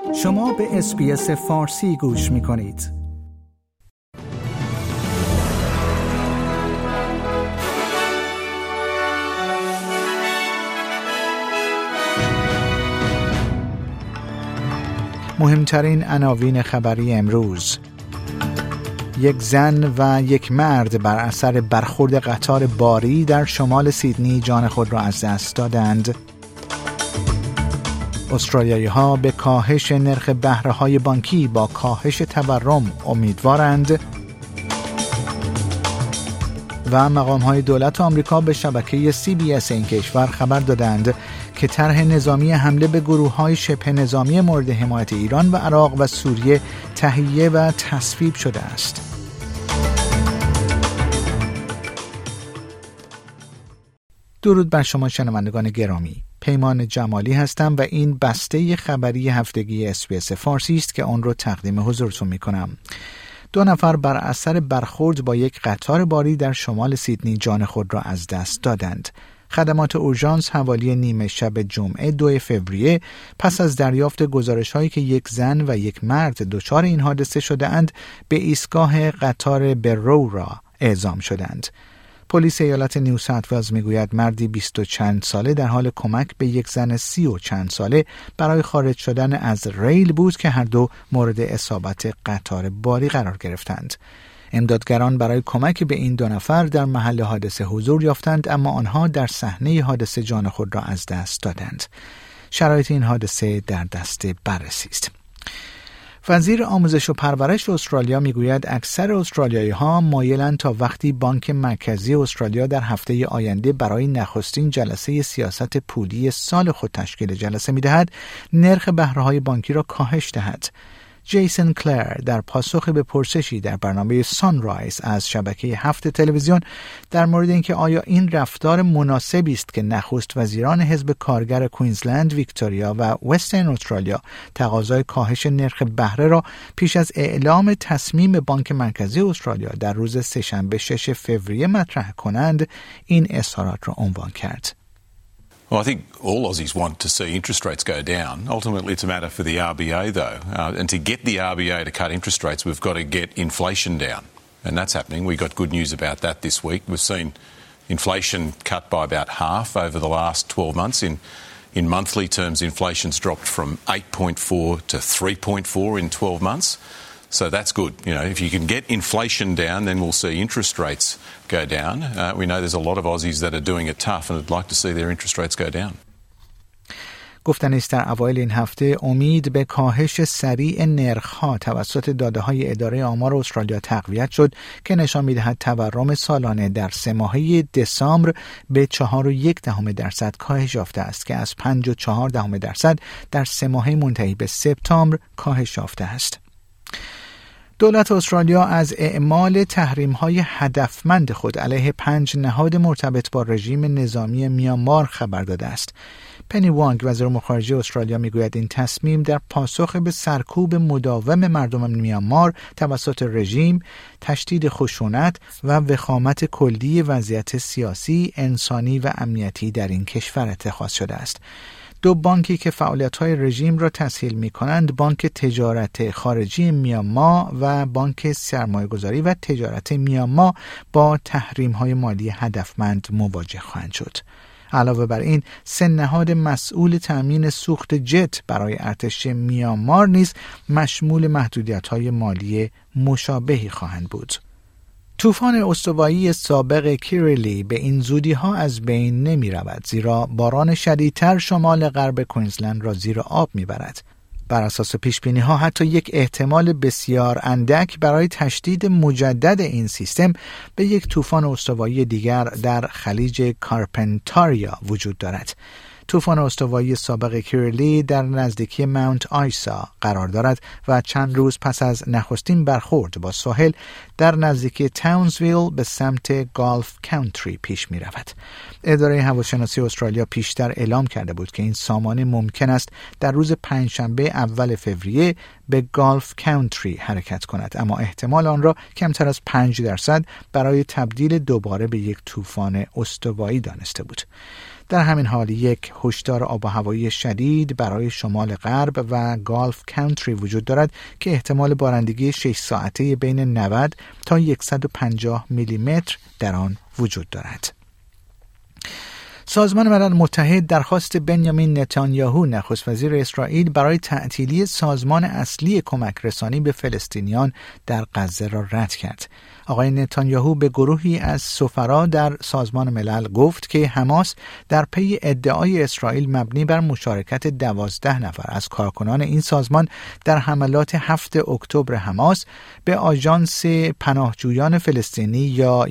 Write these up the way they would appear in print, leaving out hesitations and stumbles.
شما به اس‌بی‌اس فارسی گوش می‌کنید. مهمترین عناوین خبری امروز: یک زن و یک مرد بر اثر برخورد قطار باری در شمال سیدنی جان خود را از دست دادند. استرالیایی‌ها به کاهش نرخ بهره‌های بانکی با کاهش تورم امیدوارند. و مقام‌های دولت آمریکا به شبکه CBS این کشور خبر دادند که طرح نظامی حمله به گروه‌های شبه نظامی مورد حمایت ایران و عراق و سوریه تهیه و تصویب شده است. درود بر شما شنوندگان گرامی. پیمان جمالی هستم و این بسته خبری هفتگی اس‌بی‌اس فارسی است که آن را تقدیم حضورتون می‌کنم. 2 نفر بر اثر برخورد با یک قطار باری در شمال سیدنی جان خود را از دست دادند. خدمات اورژانس حوالی نیمه شب جمعه 2 فوریه پس از دریافت گزارش‌هایی که یک زن و یک مرد دچار این حادثه شده‌اند به ایستگاه قطار برورا اعزام شدند. پلیس ایالت نیو ساوت ولز میگوید مردی 20 و چند ساله در حال کمک به یک زن 30 و چند ساله برای خارج شدن از ریل بود که هر دو مورد اصابت قطار باری قرار گرفتند. امدادگران برای کمک به این 2 نفر در محل حادثه حضور یافتند، اما آنها در صحنه حادثه جان خود را از دست دادند. شرایط این حادثه در دست بررسی است. وزیر آموزش و پرورش استرالیا میگوید اکثر استرالیایی‌ها مایلند تا وقتی بانک مرکزی استرالیا در هفته آینده برای نخستین جلسه سیاست پولی سال خود تشکیل جلسه می‌دهد، نرخ بهره‌های بانکی را کاهش دهد. جیسن کلر در پاسخ به پرسشی در برنامه سانرایز از شبکه 7 تلویزیون در مورد اینکه آیا این رفتار مناسبی است که نخست وزیران حزب کارگر کوینزلند، ویکتوریا و وسترن استرالیا تقاضای کاهش نرخ بهره را پیش از اعلام تصمیم بانک مرکزی استرالیا در روز سه‌شنبه 6 فوریه مطرح کنند، این اظهارات را عنوان کرد. Well, I think all Aussies want to see interest rates go down. Ultimately, it's a matter for the RBA, though. And to get the RBA to cut interest rates, we've got to get inflation down. And that's happening. We got good news about that this week. We've seen inflation cut by about half over the last 12 months. In monthly terms, inflation's dropped from 8.4 to 3.4 in 12 months. So that's good. You know, if you can get inflation down, then we'll see interest rates go down. We know there's a lot of Aussies that are doing it tough and would like to see their interest rates go down. گفتن است در اوایل این هفته امید به کاهش سریع نرخ‌ها توسط داده‌های اداره آمار استرالیا تقویت شد که نشان می‌دهد تورم سالانه در 3 ماهه دسامبر به 4.1% کاهش یافته است که از 5.4% در 3 ماهه منتهی به سپتامبر کاهش یافته است. دولت استرالیا از اعمال تحریم‌های هدفمند خود علیه 5 نهاد مرتبط با رژیم نظامی میانمار خبر داده است. پنی وانگ وزیر امور خارجه استرالیا میگوید این تصمیم در پاسخ به سرکوب مداوم مردم میانمار توسط رژیم، تشدید خشونت و وخامت کلی وضعیت سیاسی، انسانی و امنیتی در این کشور اتخاذ شده است. 2 بانکی که فعالیت‌های رژیم را تسهیل می‌کنند، بانک تجارت خارجی میانمار و بانک سرمایه‌گذاری و تجارت میانمار با تحریم‌های مالی هدفمند مواجه خواهند شد. علاوه بر این 3 نهاد مسئول تأمین سوخت جت برای ارتش میانمار نیز مشمول محدودیت‌های مالی مشابهی خواهند بود. طوفان استوایی سابق کیریلی به این زودی‌ها از بین نمی رود، زیرا باران شدیدتر شمال غرب کوینزلند را زیر آب می برد. بر اساس پیشبینی‌ها حتی یک احتمال بسیار اندک برای تشدید مجدد این سیستم به یک طوفان استوایی دیگر در خلیج کارپنتاریا وجود دارد. طوفان استوایی سابق کیریلی در نزدیکی ماونت آیسا قرار دارد و چند روز پس از نخستین برخورد با ساحل در نزدیکی تاونزویل به سمت گالف کانتری پیش می رود. اداره هواشناسی استرالیا پیشتر اعلام کرده بود که این سامانه ممکن است در روز پنجشنبه اول فوریه به گالف کانتری حرکت کند، اما احتمال آن را کمتر از 5% برای تبدیل دوباره به یک طوفان استوایی دانسته بود. در همین حال یک هشدار آب و هوایی شدید برای شمال غرب و گالف کانتری وجود دارد که احتمال بارندگی 6 ساعته بین 90 تا 150 میلیمتر در آن وجود دارد. سازمان ملل متحد درخواست بنیامین نتانیاهو نخست وزیر اسرائیل برای تعطیلی سازمان اصلی کمک رسانی به فلسطینیان در غزه را رد کرد. آقای نتانیاهو به گروهی از سفرا در سازمان ملل گفت که حماس در پی ادعای اسرائیل مبنی بر مشارکت 12 نفر از کارکنان این سازمان در حملات 7 اکتبر حماس به آژانس پناهجویان فلسطینی یا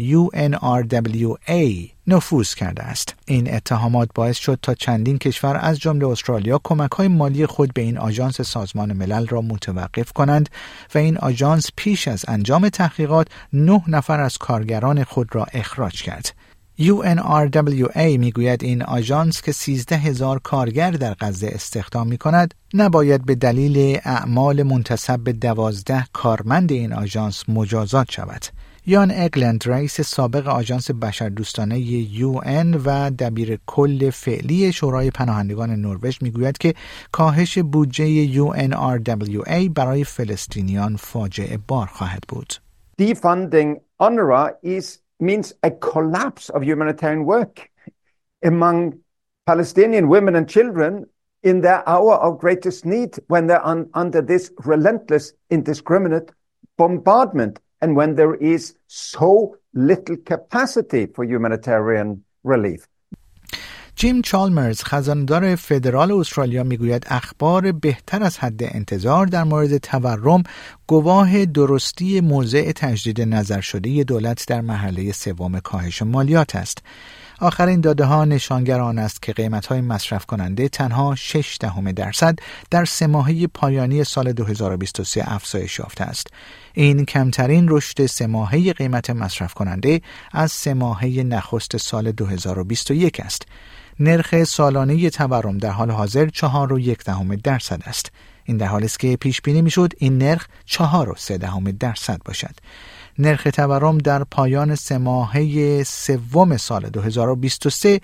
UNRWA نفوذ کرده است. این اتهامات باعث شد تا چندین کشور از جمله استرالیا کمک‌های مالی خود به این آژانس سازمان ملل را متوقف کنند و این آژانس پیش از انجام تحقیقات 9 نفر از کارگران خود را اخراج کرد. UNRWA میگوید این آژانس که 13,000 کارگر در غزه استخدام می‌کند نباید به دلیل اعمال منتسب به 12 کارمند این آژانس مجازات شود. یان اگلند رئیس سابق آژانس بشردوستانه UN و دبیر کل فعلی شورای پناهندگان نروژ میگوید که کاهش بودجه UNRWA برای فلسطینیان فاجعه بار خواهد بود. Defunding UNRWA means a collapse of humanitarian work among Palestinian women and children in their hour of greatest need when they're under this relentless, indiscriminate bombardment and when there is so little capacity for humanitarian relief. جیم چالمرز خزاندار فدرال استرالیا میگوید اخبار بهتر از حد انتظار در مورد تورم گواه درستی موضع تجدید نظر شده دولت در مرحله سوم کاهش مالیات است. آخرین داده‌ها نشانگر آن است که قیمت‌های مصرف کننده تنها 0.6% در سه ماهه پایانی سال 2023 افزایش یافته است. این کمترین رشد سه ماهه قیمت مصرف کننده از سه ماهه نخست سال 2021 است. نرخ سالانه تورم در حال حاضر 4.1% است. این در حالی است که پیش بینی میشد این نرخ 4.3% باشد. نرخ تورم در پایان سه ماهه سوم سال 2023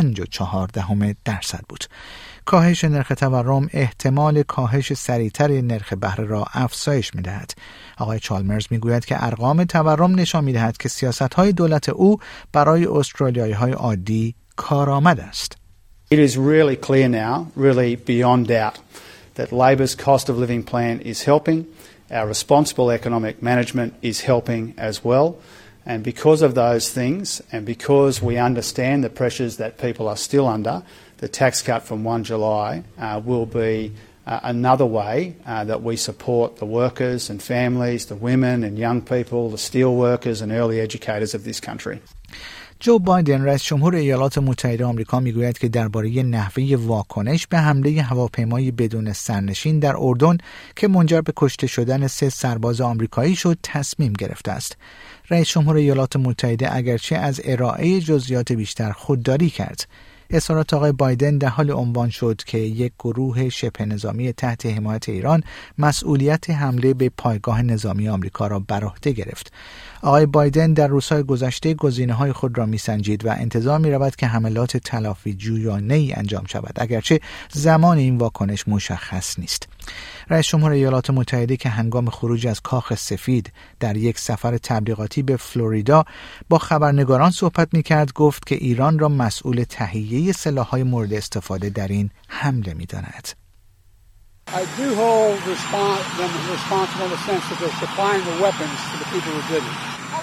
5.4% بود. کاهش نرخ تورم احتمال کاهش سریعتر نرخ بهره را افزایش می‌دهد. آقای چالمرز میگوید که ارقام تورم نشان می‌دهد که سیاست‌های دولت او برای استرالیایی‌های عادی کارآمد است. It is really clear now, really beyond doubt, that Labor's cost of living plan is helping. Our responsible economic management is helping as well. And because of those things, and because we understand the pressures that people are still under, the tax cut from 1 July will be another way that we support the workers and families, the women and young people, the steel workers and early educators of this country. جو بایدن رئیس جمهور ایالات متحده آمریکا میگوید که درباره نحوه واکنش به حمله هواپیمای بدون سرنشین در اردن که منجر به کشته شدن 3 سرباز آمریکایی شد تصمیم گرفته است. رئیس جمهور ایالات متحده اگرچه از ارائه جزئیات بیشتر خودداری کرد. اظهارات آقای بایدن در حال عنوان شد که یک گروه شبه نظامی تحت حمایت ایران مسئولیت حمله به پایگاه نظامی آمریکا را بر عهده گرفت. آقای بایدن در روزهای گذشته گزینه‌های خود را می‌سنجید و انتظار می‌رود که حملات تلافی جویانه‌ای انجام شود، اگرچه زمان این واکنش مشخص نیست. رئیس جمهور ایالات متحده که هنگام خروج از کاخ سفید در یک سفر تبلیغاتی به فلوریدا با خبرنگاران صحبت می‌کرد گفت که ایران را مسئول تهیه سلاح‌های مورد استفاده در این حمله می‌داند. I do hold them responsible in the sense that they're supplying the weapons to the people who did it.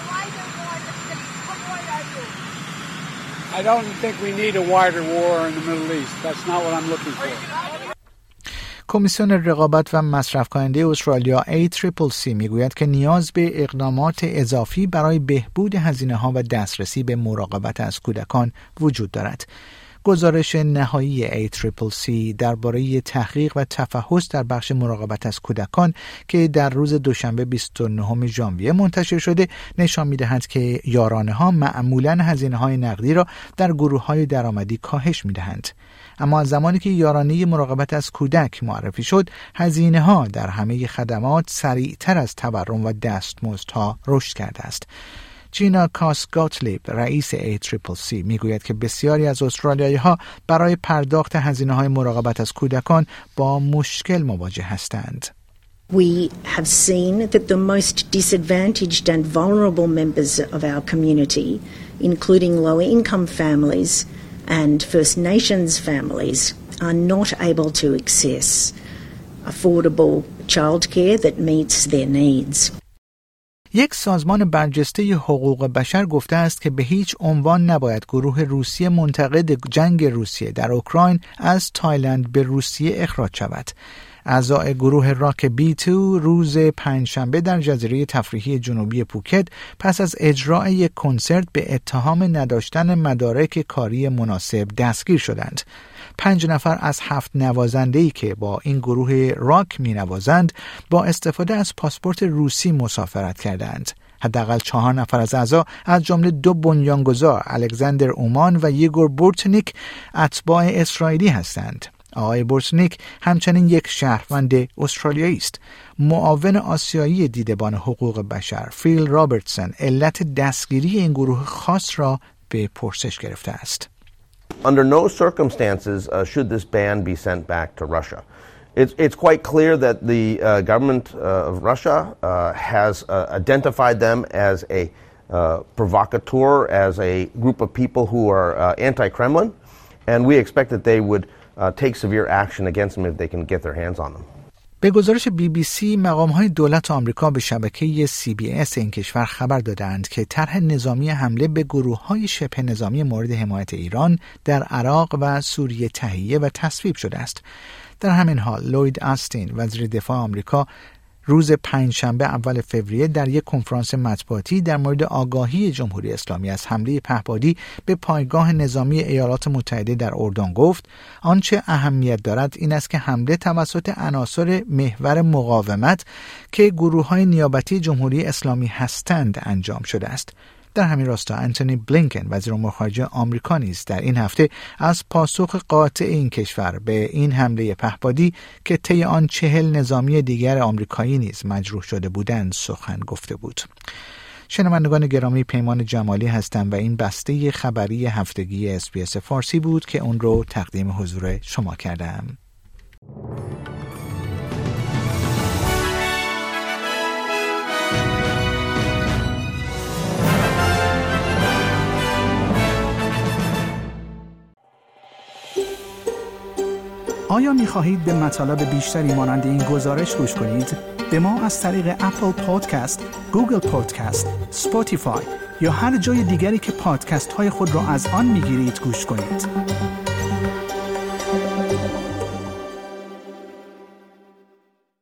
I don't think we need a wider war in the Middle East. That's not what I'm looking for. کمیسیون رقابت و مصرف کننده استرالیا ACCC میگوید که نیاز به اقدامات اضافی برای بهبود هزینه‌ها و دسترسی به مراقبت از کودکان وجود دارد. گزارش نهایی ACCC درباره تحقیق و تفحص در بخش مراقبت از کودکان که در روز دوشنبه 29 ژانویه منتشر شده نشان می‌دهد که یارانه‌ها معمولاً هزینه‌های نقدی را در گروه‌های درآمدی کاهش می‌دهند. اما از زمانی که یارانه مراقبت از کودک معرفی شد، هزینه‌ها در همه خدمات سریعتر از تورم و دستمزدها رشد کرده است. جینا کاس گاتلیب، رئیس ACCC، میگوید که بسیاری از استرالیایی‌ها برای پرداخت هزینه‌های مراقبت از کودکان با مشکل مواجه هستند. We have seen that the most disadvantaged and vulnerable members of our community, including low-income families and First Nations families, are not able to access affordable childcare that meets their needs. یک سازمان برجسته حقوق بشر گفته است که به هیچ عنوان نباید گروه روسیه منتقد جنگ روسیه در اوکراین از تایلند به روسیه اخراج شود. اعضای گروه راک B2 روز پنجشنبه در جزیره تفریحی جنوبی پوکت پس از اجرای یک کنسرت به اتهام نداشتن مدارک کاری مناسب دستگیر شدند. 5 نفر از 7 نوازنده‌ای که با این گروه راک می‌نوازند با استفاده از پاسپورت روسی مسافرت کردند. حداقل 4 نفر از اعضا از جمله 2 بنیانگذار الکساندر اومان و یگور بورتنیک اتباع اسرائیلی هستند. آقای بورتنیک همچنین یک شهروند استرالیایی است. معاون آسیایی دیدبان حقوق بشر فیل رابرتسون علت دستگیری این گروه خاص را به پرسش گرفته است. Under no circumstances should this ban be sent back to Russia. It's quite clear that the government of Russia has identified them as a provocateur, as a group of people who are anti-Kremlin, and we expect that they would take severe action against them if they can get their hands on them. به گزارش BBC، مقام‌های دولت آمریکا به شبکه CBS این کشور خبر دادند که طرح نظامی حمله به گروه‌های شبه نظامی مورد حمایت ایران در عراق و سوریه تهیه و تصویب شده است. در همین حال لوید آستین، وزیر دفاع آمریکا، روز پنجشنبه اول فوریه در یک کنفرانس مطبوعاتی در مورد آگاهی جمهوری اسلامی از حمله پهپادی به پایگاه نظامی ایالات متحده در اردن گفت آنچه اهمیت دارد این است که حمله توسط عناصر محور مقاومت که گروه‌های نیابتی جمهوری اسلامی هستند انجام شده است. در همین راستا انتونی بلینکن، وزیر امور خارجه آمریکا، نیز در این هفته از پاسخ قاطع این کشور به این حمله پهپادی که طی آن 40 نظامی دیگر آمریکایی نیز مجروح شده بودند سخن گفته بود. شنوندگان گرامی، پیمان جمالی هستم و این بسته خبری هفتگی اس‌بی‌اس فارسی بود که اون رو تقدیم حضور شما کردم. آیا می‌خواهید به مطالب بیشتری مانند این گزارش گوش کنید؟ به ما از طریق اپل پادکست، گوگل پادکست، اسپاتیفای یا هر جای دیگری که پادکست‌های خود را از آن می‌گیرید گوش کنید.